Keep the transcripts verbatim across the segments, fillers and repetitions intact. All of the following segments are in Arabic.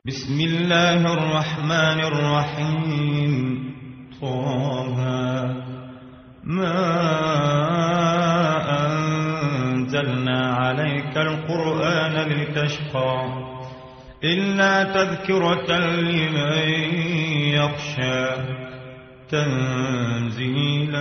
بسم الله الرحمن الرحيم. طه ما أنزلنا عليك القرآن لتشقى إلا تذكرة لمن يخشى تنزيلا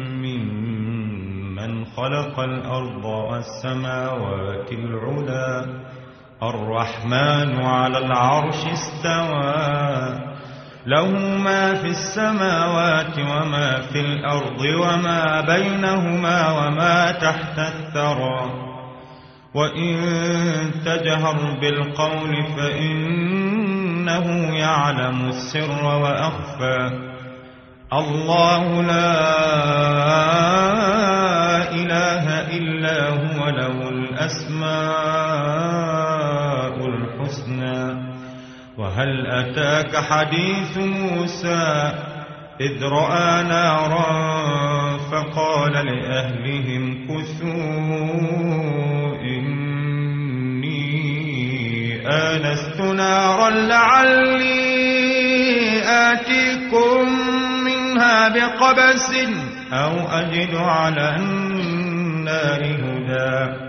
ممن خلق الأرض والسماوات العلى الرحمن على العرش استوى له ما في السماوات وما في الأرض وما بينهما وما تحت الثرى وإن تجهر بالقول فإنه يعلم السر وأخفى الله لا إله إلا هو له الأسماء الحسنى. وهل أتاك حديث موسى إذ رأى نارا فقال لأهلهم كثوا إني آنست نارا لعلي آتيكم منها بقبس أو أجد على النار هدى.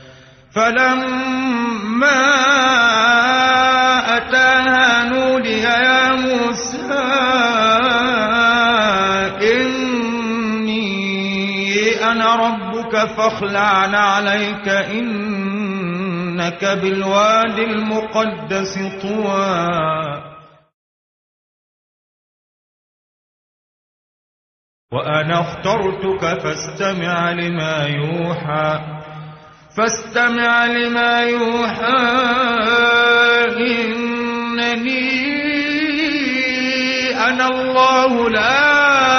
فلما أتاها نودي يا موسى إني أنا ربك فاخلع نعليك إنك بالواد المقدس طوى. وأنا اخترتك فاستمع لما يوحى فاستمع لما يوحى إنني أنا الله لا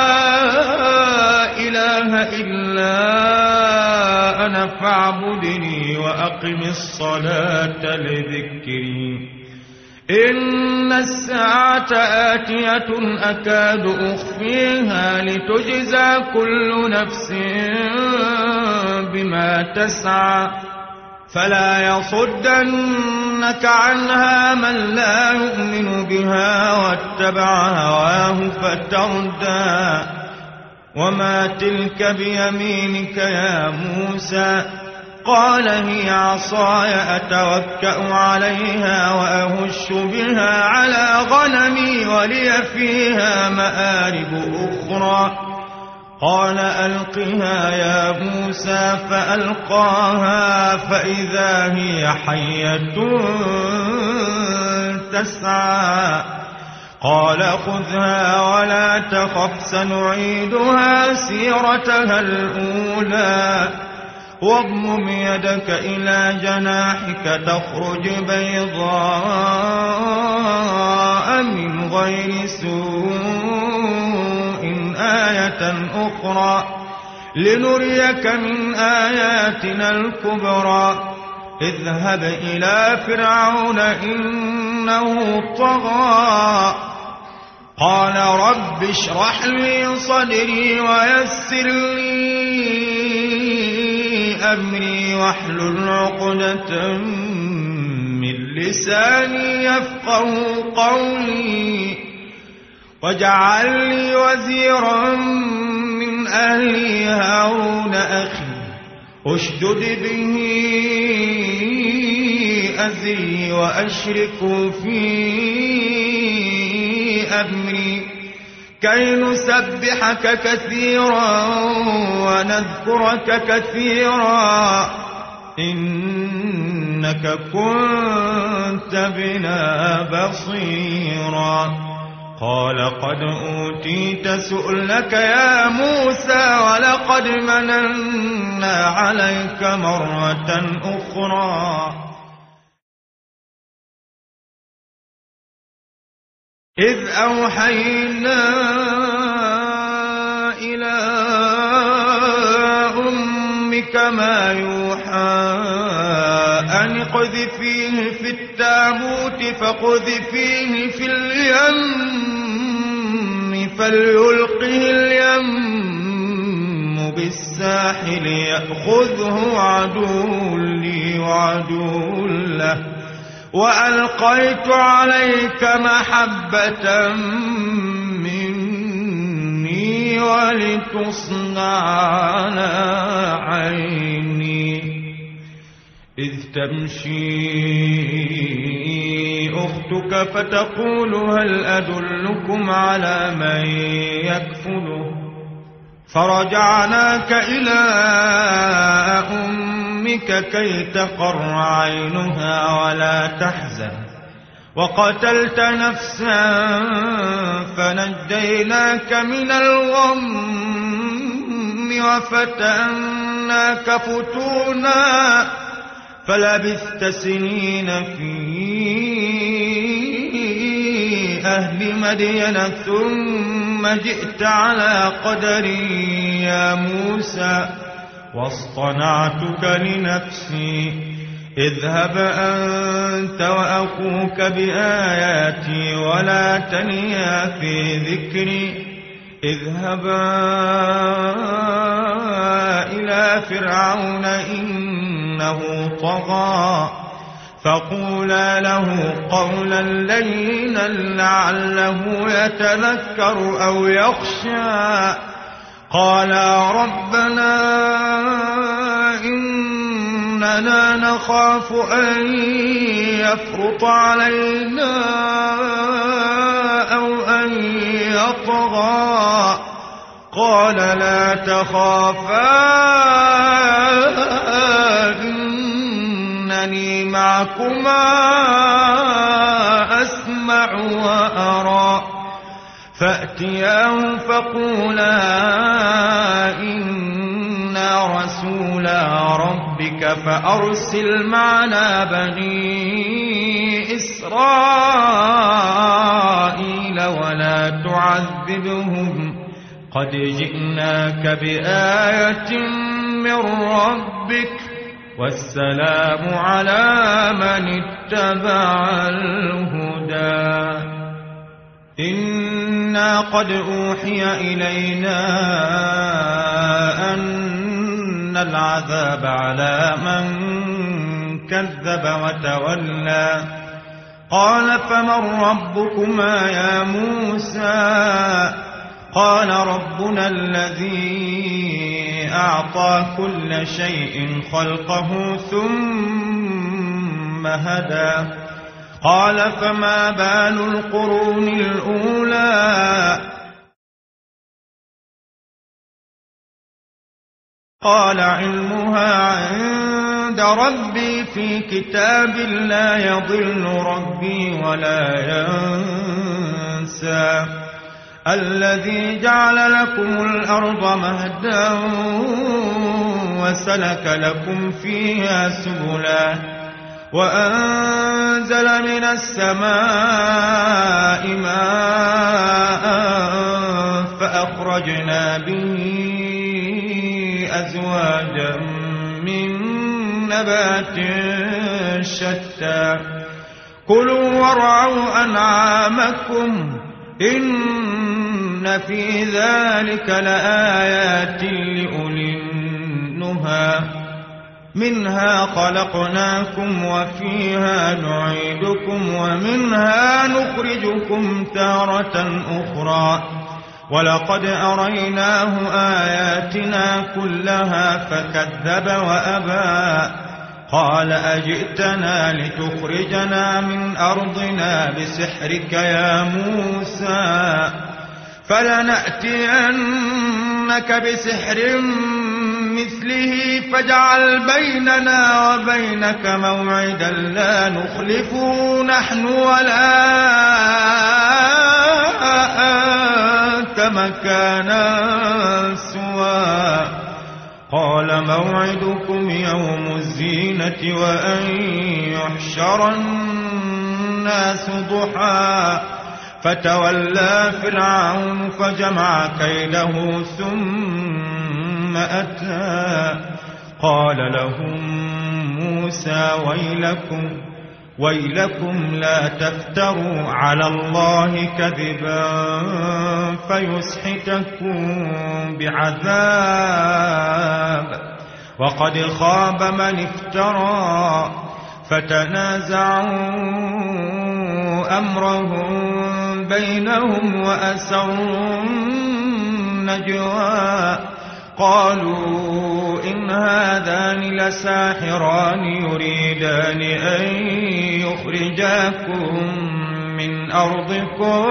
إله إلا أنا فاعبدني وأقم الصلاة لذكري. إن الساعة آتية أكاد أخفيها لتجزى كل نفس بما تسعى فلا يصدنك عنها من لا يؤمن بها واتبع هواه فتردى. وما تلك بيمينك يا موسى قال هي عصاي أتوكأ عليها وأهش بها على غنمي ولي فيها مآرب أخرى. قال ألقها يا موسى فألقاها فإذا هي حية تسعى. قال خذها ولا تخف سنعيدها سيرتها الأولى واضمم يدك إلى جناحك تخرج بيضاء من غير سوء آية أخرى لنريك من آياتنا الكبرى. اذهب إلى فرعون إنه طغى قال رب اشرح لي صدري ويسر لي أمري واحلل عقدة من لساني يفقه قولي واجعل لي وزيرا من أهلي هارون أخي اشدد به أزري وأشركه في أمري كي نسبحك كثيرا ونذكرك كثيرا إنك كنت بنا بصيرا. قال قد أوتيت سؤلك يا موسى ولقد مننا عليك مرة أخرى إذ أوحينا إلى أمك ما يوحى أن اقذفيه في التابوت فاقذفيه في اليم فليلقه اليم بالساحل يأخذه عدو لي وعدو له وألقيت عليك محبة مني ولتصنع على عيني إذ تمشي أختك فتقول هل أدلكم على من يكفله فرجعناك إلى أمك كي تقر عينها ولا تحزن وقتلت نفسا فنجيناك من الغم وفتناك فتونا فلبثت سنين في أهل مدين ثم جئت على قدري يا موسى واصطنعتك لنفسي اذهب أنت وأخوك بآياتي ولا تنيا في ذكري اذهبا إلى فرعون إنه طغى فقولا له قولا لينا لعله يتذكر أو يخشى قالا ربنا إننا نخاف أن يفرط علينا أو أن يطغى قال لا تخافا إنني معكما أسمع وأرى فأتياه فقولا إنا رسولا ربك فأرسل معنا بني إسرائيل ولا تعذبهم قد جئناك بآية من ربك والسلام على من اتبع الهدى إنا قد أوحي إلينا أن العذاب على من كذب وتولى قال فمن ربكما يا موسى قال ربنا الذي أعطى كل شيء خلقه ثم هدى قال فما بال القرون الأولى قال علمها عند ربي في كتاب لا يضل ربي ولا ينسى الذي جعل لكم الأرض مهدا وسلك لكم فيها سبلا وأنزل من السماء ماء فأخرجنا به أزواجا من نبات شتى كلوا وارعوا أنعامكم إن في ذلك لآيات لأولي النهى منها خلقناكم وفيها نعيدكم ومنها نخرجكم تارة أخرى ولقد أريناه آياتنا كلها فكذب وأبى قال أجئتنا لتخرجنا من أرضنا بسحرك يا موسى فلنأتينك بسحر مثله فاجعل بيننا وبينك موعدا لا نخلفه نحن ولا أنت مكانا سوى قال موعدكم يوم الزينة وأن يحشر الناس ضحى فتولى فرعون فجمع كيده ثم أتى قال لهم موسى ويلكم ويلكم لا تفتروا على الله كذبا فيسحتكم بعذاب وقد خاب من افترى فتنازعوا أمرهم بينهم وأسروا النجوى قالوا إن هذان لساحران يريدان أن يخرجاكم من أرضكم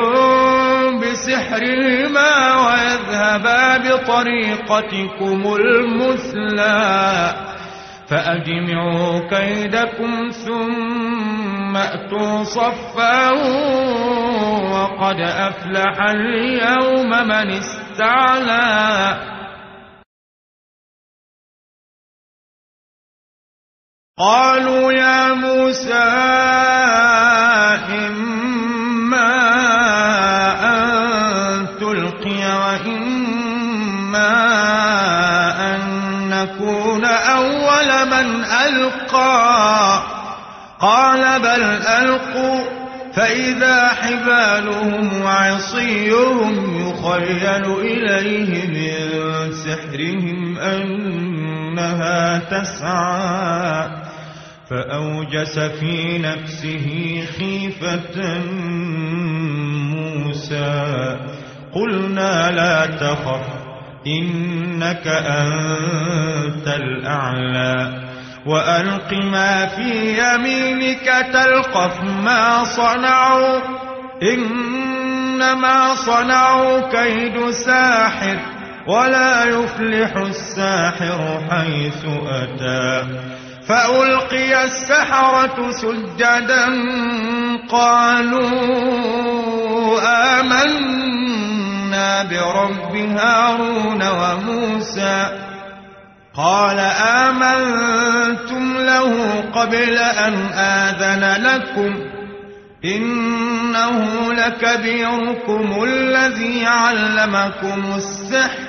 بسحرهما ويذهبا بطريقتكم المثلى فأجمعوا كيدكم ثم أتوا صفا وقد أفلح اليوم من استعلى قالوا يا موسى إما أن تلقي وإما أن نكون أول من ألقى قال بل ألقوا فإذا حبالهم وعصيهم يخيل إليه من سحرهم أنها تسعى فأوجس في نفسه خيفة موسى قلنا لا تخف إنك أنت الأعلى وألق ما في يمينك تلقف ما صنعوا إنما صنعوا كيد ساحر ولا يفلح الساحر حيث أتى فألقي السحرة سجدا قالوا آمنا برب هارون وموسى قال آمنتم له قبل أن آذن لكم إنه لكبيركم الذي علمكم السحر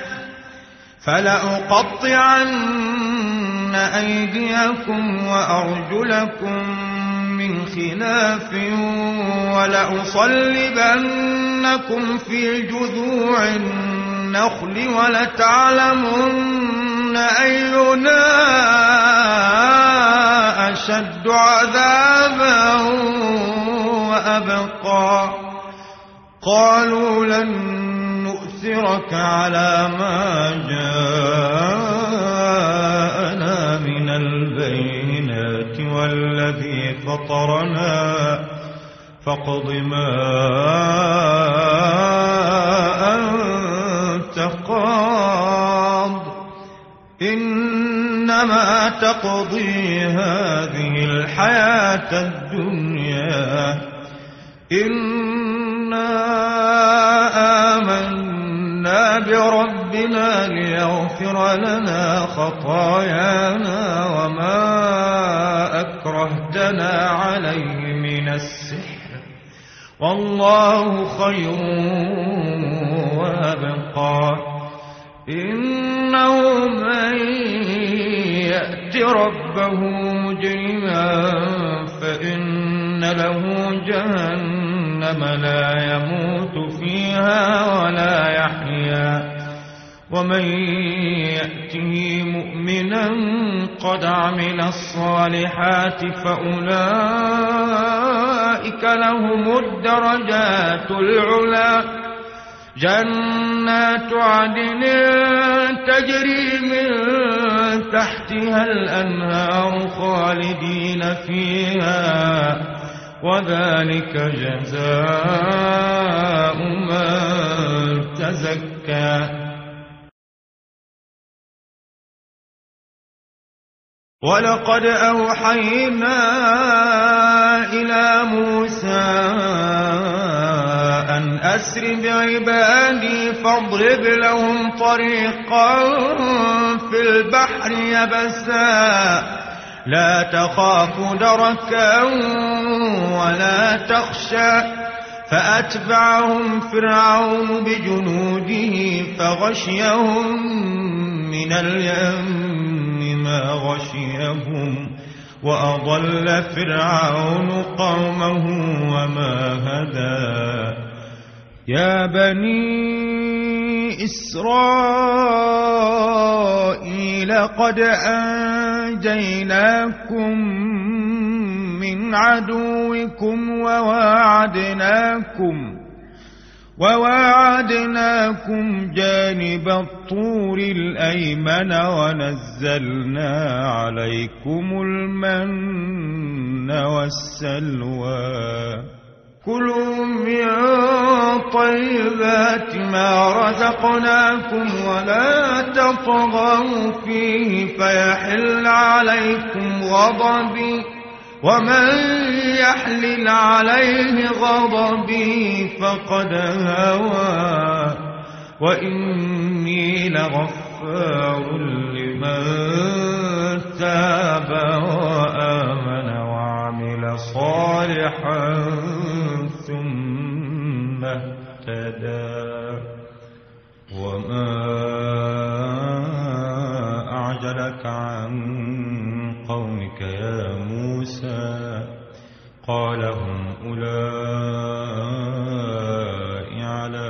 فلأقطعن أيديكم وأرجلكم من خلاف ولأصلبنكم في جذوع النخل ولتعلمن أينا أشد عذابا وأبقى قالوا لن نؤثرك على ما جاءنا من البينات والذي فطرنا فاقض ما أنت قاض إنما تقضي هذه الحياة الدنيا إنا آمنا بربنا ليغفر لنا خطايانا وما أكرهتنا عليه من السحر والله خير وأبقى إنه من يأت ربه مجرما فإن له جهنم لا يموت فيها ولا يحيا ومن يأته مؤمنا قد عمل الصالحات فأولئك لهم الدرجات العلى جنات عدن تجري من تحتها الأنهار خالدين فيها وذلك جزاء من تزكى ولقد أوحينا إلى موسى أن أسر بعبادي فاضرب لهم طريقا في البحر يبسا لا تخاف دركا ولا تخشى فأتبعهم فرعون بجنوده فغشيهم من اليم ما غشيهم وأضل فرعون قومه وما هدى يا بني إسرائيل قد أنجيناكم عدوكم وواعدناكم وواعدناكم جانب الطور الأيمن ونزلنا عليكم المن والسلوى كلوا من طيبات ما رزقناكم ولا تطغوا فيه فيحل عليكم غضبي ومن يحلل عليه غضبي فقد هوى وإني لغفار لمن تاب وآمن وعمل صالحا ثم اهتدى وما أعجلك عن قومك يا موسى قال هم أولئك على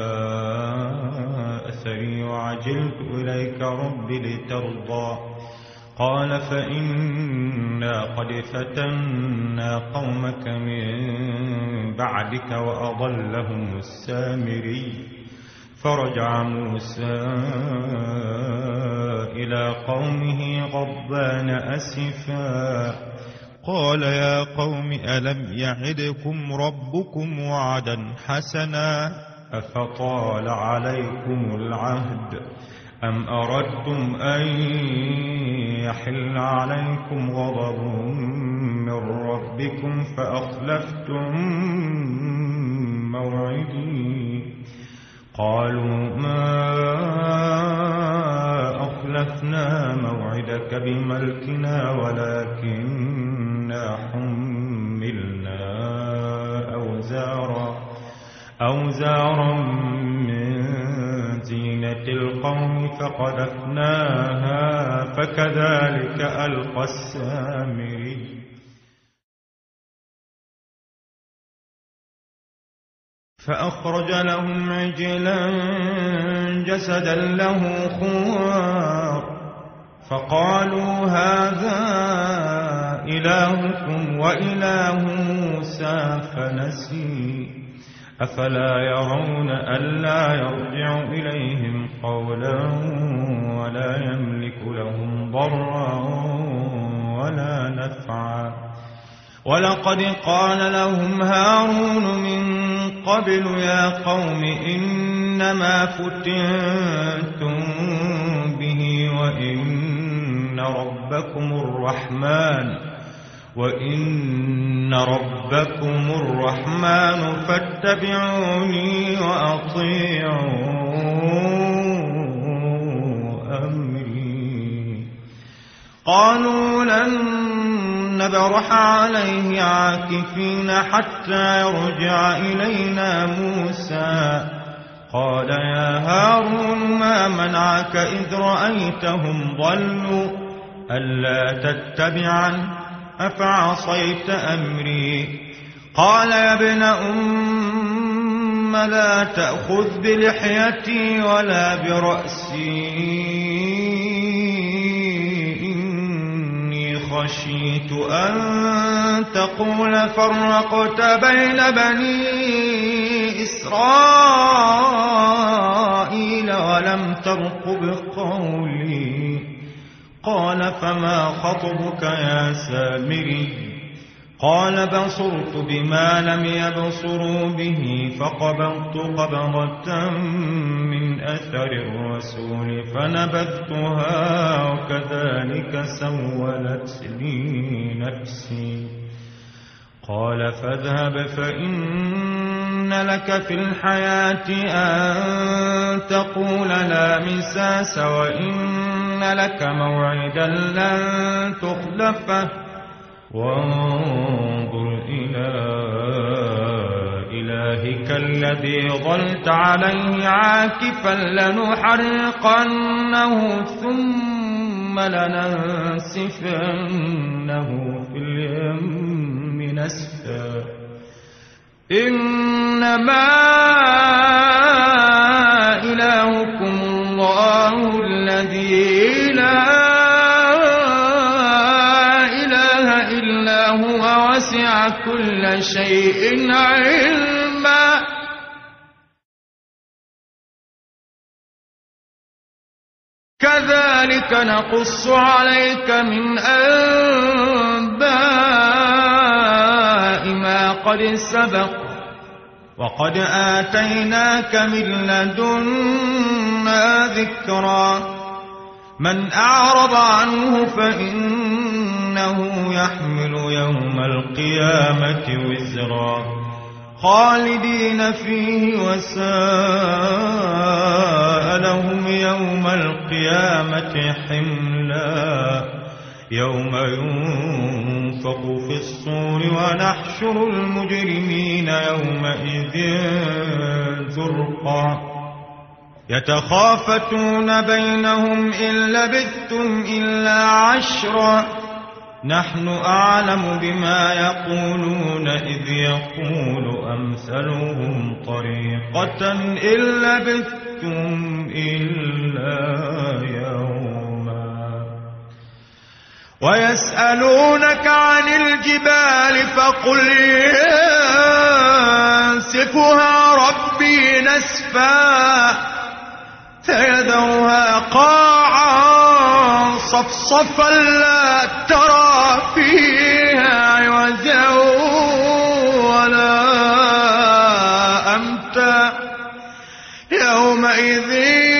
أثري وعجلت إليك رب لترضى قال فإنا قد فتنا قومك من بعدك وأضلهم السامري فرجع موسى إلى قومه غضبان أسفا قال يا قوم ألم يعدكم ربكم وعدا حسنا أفطال عليكم العهد أم أردتم أن يحل عليكم غضب من ربكم فأخلفتم موعدي قالوا ما أخلفنا موعدك بملكنا ولكننا حملنا أوزارا أوزارا من زينة القوم فقذفناها فكذلك ألقى السامري فأخرج لهم عجلا جسدا له خوار فقالوا هذا إلهكم وإله موسى فنسي أفلا يرون ألا يرجع إليهم قولا ولا يملك لهم ضرا ولا نفعا ولقد قال لهم هارون من قبل يا قوم إنما فتنتم به وإن ربكم الرحمن وإن ربكم الرحمن فاتبعوني وأطيعوا أمري قالوا لن نبرح عليه عاكفين حتى يرجع إلينا موسى قال يا هارون ما منعك إذ رأيتهم ضلوا ألا تتبعن أفعصيت أمري قال يا ابن أم لا تأخذ بلحيتي ولا برأسي خشيت أن تقول فرقت بين بني إسرائيل ولم ترقب قولي قال فما خطبك يا سامري قال بصرت بما لم يبصروا به فقبضت قبضة من أثر الرسول فنبذتها وكذلك سولت لي نفسي قال فاذهب فإن لك في الحياة أن تقول لا مساس وإن لك موعدا لن تخلفه وانظر إلى إلهك الذي ظلت عليه عاكفا لنحرقنه ثم لننسفنه في اليم نسفا إنما إلهكم الله الذي لا وسع كل شيء علما كذلك نقص عليك من أنباء ما قد سبق وقد آتيناك من لدنا ذكرا من أعرض عنه فإنه يحمل يوم القيامة وزرا خالدين فيه وساء لهم يوم القيامة حملا يوم ينفخ في الصور ونحشر المجرمين يومئذ زرقا يتخافتون بينهم إن لبثتم إلا عشرا نحن أعلم بما يقولون إذ يقول أمثلهم طريقة إن لبثتم إلا يوما ويسألونك عن الجبال فقل ينسفها ربي نسفا فيذرها قاعا صفصفا لا ترى فيها عوجا ولا أمتا يومئذ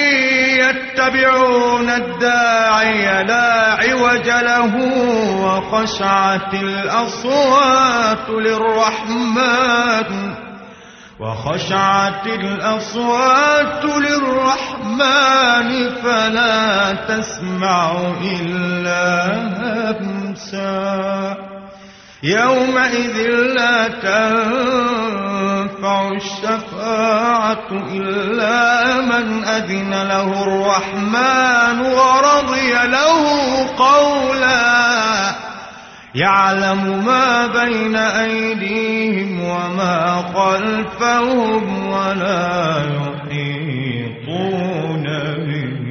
يتبعون الداعي لا عوج له وخشعت الأصوات للرحمن وخشعت الأصوات للرحمن فلا تسمع إلا همسا يومئذ لا تنفع الشفاعة إلا من أذن له الرحمن ورضي له قولا يعلم ما بين أيديهم وما خلفهم ولا يحيطون به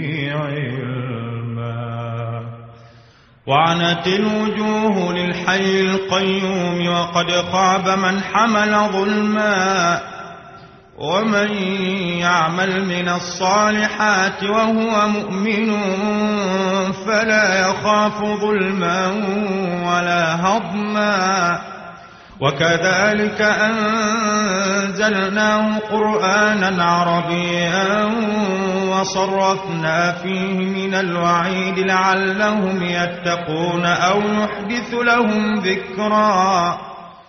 علما وعنت الوجوه للحي القيوم وقد خاب من حمل ظلما ومن يعمل من الصالحات وهو مؤمن فلا يخاف ظلما ولا هضما وكذلك أنزلناه قرآنا عربيا وصرفنا فيه من الوعيد لعلهم يتقون أو يحدث لهم ذكرا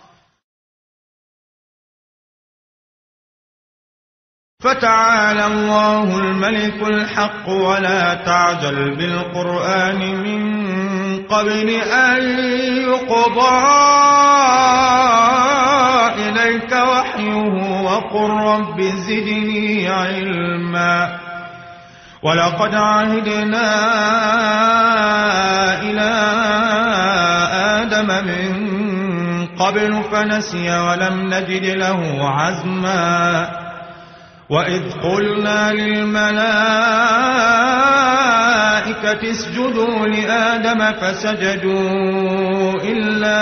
فتعالى الله الملك الحق ولا تعجل بالقرآن من قبل أن يقضى إليك وحيه وقل رب زدني علما ولقد عهدنا إلى آدم من قبل فنسي ولم نجد له عزما وإذ قلنا للملائكة اسجدوا لآدم فسجدوا إلا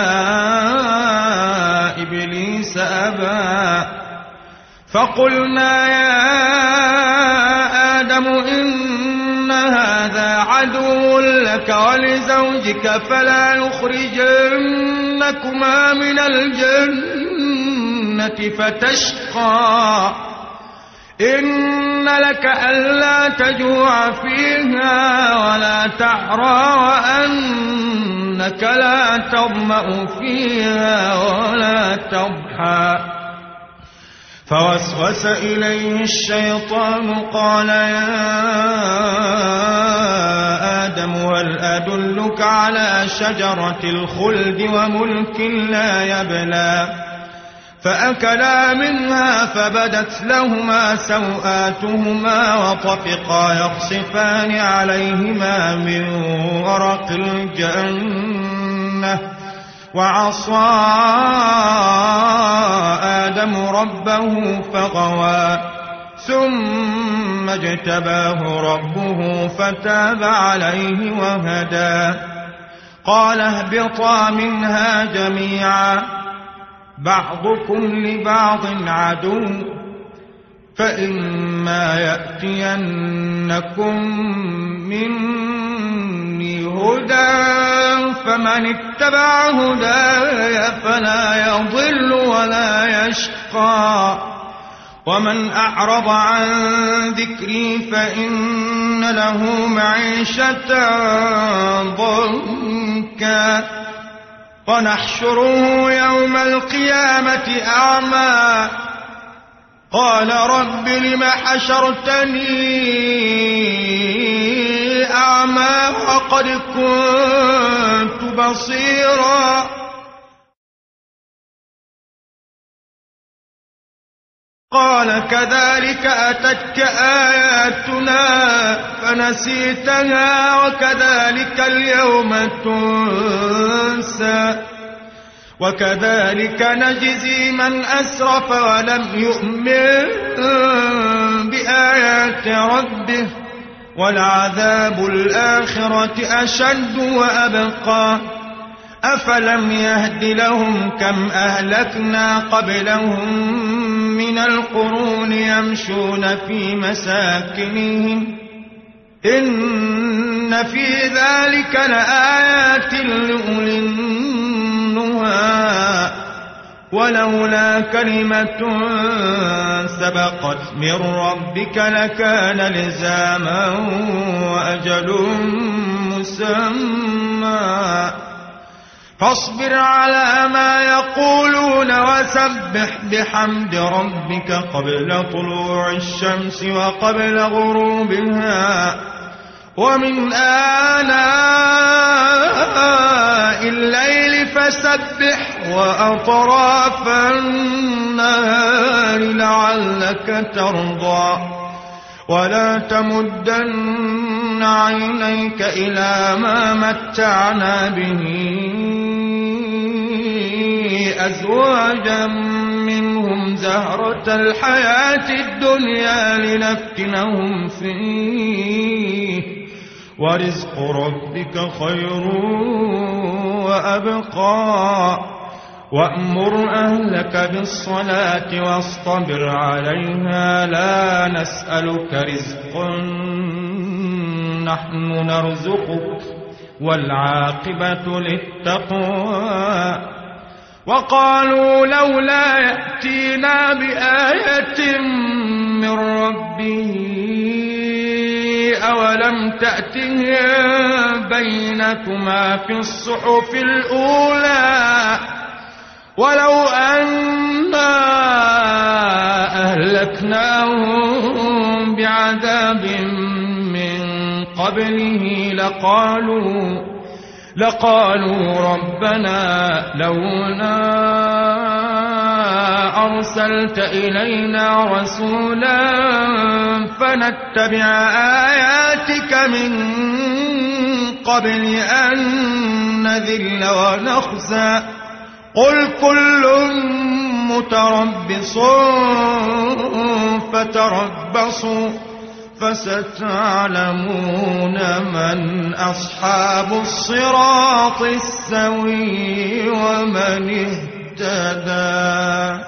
إبليس أبى فقلنا يا آدم إن هذا عدو لك ولزوجك فلا يخرجنكما من الجنة فتشقى إن لك ألا تجوع فيها ولا تعرى وأنك لا تظمأ فيها ولا تضحى فوسوس إليه الشيطان قال يا آدم هل أدلك على شجرة الخلد وملك لا يبلى فأكلا منها فبدت لهما سوآتهما وطفقا يخصفان عليهما من ورق الجنة وعصى آدم ربه فغوى ثم اجتباه ربه فتاب عليه وهدى قال اهبطا منها جميعا بعضكم لبعض عدو فإما يأتينكم مني هدى فمن اتبع هداي فلا يضل ولا يشقى ومن أعرض عن ذكري فإن له معيشة ضنكا ونحشره يوم القيامة أعمى قال رب لم حشرتني أعمى وقد كنت بصيرا قال كذلك أتتك آياتنا فنسيتها وكذلك اليوم تنسى وكذلك نجزي من أسرف ولم يؤمن بآيات ربه ولعذاب الآخرة أشد وأبقى أفلم يهد لهم كم أهلكنا قبلهم من القرون يمشون في مساكنهم إن في ذلك لآيات لأولي النهى ولولا كلمة سبقت من ربك لكان لزاما وأجل مسمى فاصبر على ما يقولون وسبح بحمد ربك قبل طلوع الشمس وقبل غروبها ومن آناء الليل فسبح وأطراف النهار لعلك ترضى ولا تمدن عينيك إلى ما متعنا به أزواجا منهم زهرة الحياة الدنيا لنفتنهم فيه ورزق ربك خير وأبقى وأمر أهلك بالصلاة واصطبر عليها لا نسألك رزقا نحن نرزقك والعاقبة للتقوى وقالوا لولا يأتينا بآية من ربه أولم تأتهم بينة ما في الصحف الأولى ولو أنا أهلكناهم بعذاب من قبله لقالوا لقالوا ربنا لولا أرسلت إلينا رسولا فنتبع آياتك من قبل أن نذل ونخزى قل كل متربص فتربصوا فستعلمون من أصحاب الصراط السوي ومن اهتدى.